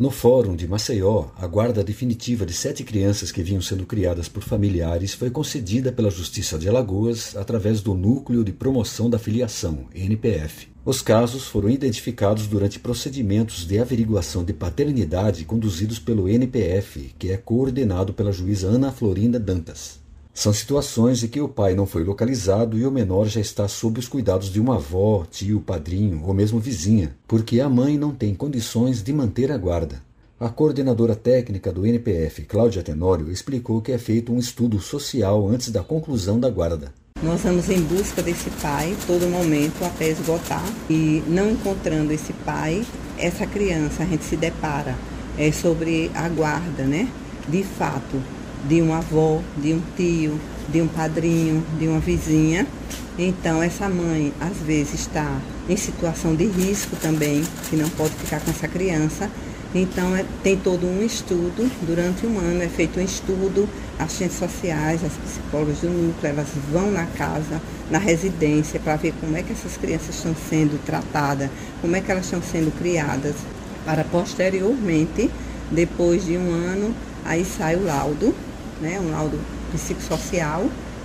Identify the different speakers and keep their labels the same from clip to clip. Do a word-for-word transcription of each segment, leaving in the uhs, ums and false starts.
Speaker 1: No Fórum de Maceió, a guarda definitiva de sete crianças que vinham sendo criadas por familiares foi concedida pela Justiça de Alagoas através do Núcleo de Promoção da Filiação, N P F. Os casos foram identificados durante procedimentos de averiguação de paternidade conduzidos pelo N P F, que é coordenado pela juíza Ana Florinda Dantas. São situações em que o pai não foi localizado e o menor já está sob os cuidados de uma avó, tio, padrinho ou mesmo vizinha, porque a mãe não tem condições de manter a guarda. A coordenadora técnica do N P F, Cláudia Tenório, explicou que é feito um estudo social antes da conclusão da guarda.
Speaker 2: Nós vamos em busca desse pai todo momento até esgotar e não encontrando esse pai, essa criança a gente se depara é, sobre a guarda, né? De fato, de uma avó, de um tio, de um padrinho, de uma vizinha. Então essa mãe às vezes está em situação de risco também, que não pode ficar com essa criança. Então é, tem todo um estudo, durante um ano é feito um estudo, assistentes sociais, as psicólogas do núcleo, elas vão na casa, na residência, para ver como é que essas crianças estão sendo tratadas, como é que elas estão sendo criadas, para posteriormente, depois de um ano, aí sai o laudo, né, um laudo psicossocial,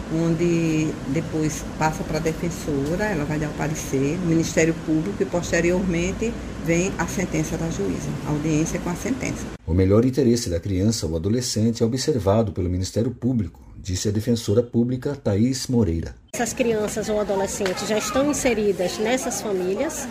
Speaker 2: onde depois passa para a defensora, ela vai dar o parecer, o Ministério Público e posteriormente vem a sentença da juíza, a audiência com a sentença.
Speaker 1: O melhor interesse da criança ou adolescente é observado pelo Ministério Público, disse a defensora pública Thaís Moreira.
Speaker 3: Essas crianças ou adolescentes já estão inseridas nessas famílias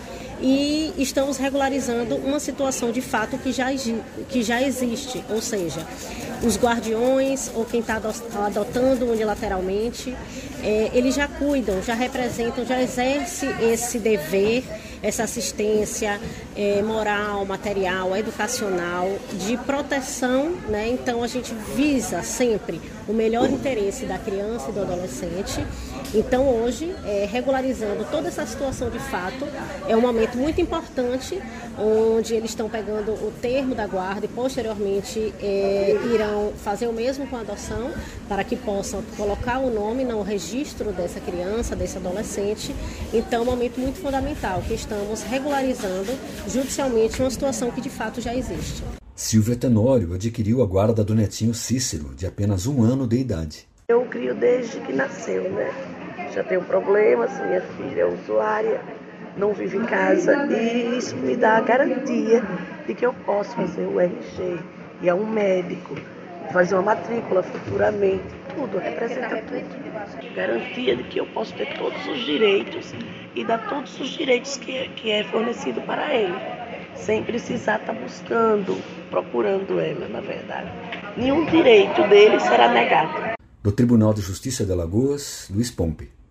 Speaker 3: e estamos regularizando uma situação de fato que já, que já existe, ou seja, os guardiões ou quem está adotando unilateralmente, é, eles já cuidam, já representam, já exercem esse dever, essa assistência é, moral, material, educacional, de proteção, né? Então a gente visa sempre o melhor interesse da criança e do adolescente. Então hoje, é, regularizando toda essa situação de fato, é um momento muito importante, onde eles estão pegando o termo da guarda e posteriormente é, irão fazer o mesmo com a adoção, para que possam colocar o nome no registro dessa criança, desse adolescente. Então é um momento muito fundamental, que estamos regularizando judicialmente uma situação que de fato já existe.
Speaker 1: Silvia Tenório adquiriu a guarda do netinho Cícero, de apenas um ano de idade.
Speaker 4: Eu o crio desde que nasceu, né? Já tenho problemas, minha filha é usuária, não vive em casa e isso me dá a garantia de que eu posso fazer o R G, ir a um médico, fazer uma matrícula futuramente, tudo, representa tudo. Garantia de que eu posso ter todos os direitos e dar todos os direitos que, que é fornecido para ele, sem precisar estar buscando, procurando ela, na verdade. Nenhum direito dele será negado.
Speaker 1: Do Tribunal de Justiça de Alagoas, Luiz Pompe.